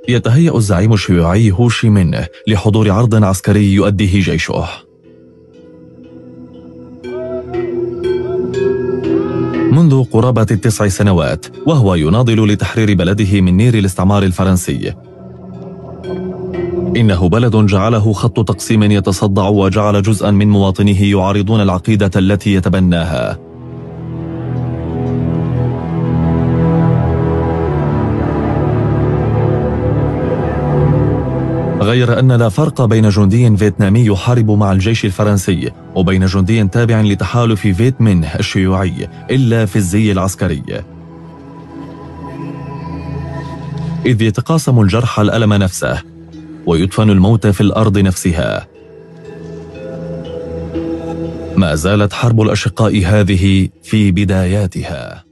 يتهيأ الزعيم الشيوعي هو شي مين لحضور عرض عسكري يؤديه جيشه. منذ قرابة 9 سنوات وهو يناضل لتحرير بلده من نير الاستعمار الفرنسي. إنه بلد جعله خط تقسيم يتصدع وجعل جزءا من مواطنيه يعارضون العقيدة التي يتبناها. غير أن لا فرق بين جندي فيتنامي يحارب مع الجيش الفرنسي وبين جندي تابع لتحالف فيت مين الشيوعي إلا في الزي العسكري، إذ يتقاسم الجرح الألم نفسه ويدفن الموت في الأرض نفسها. ما زالت حرب الأشقاء هذه في بداياتها.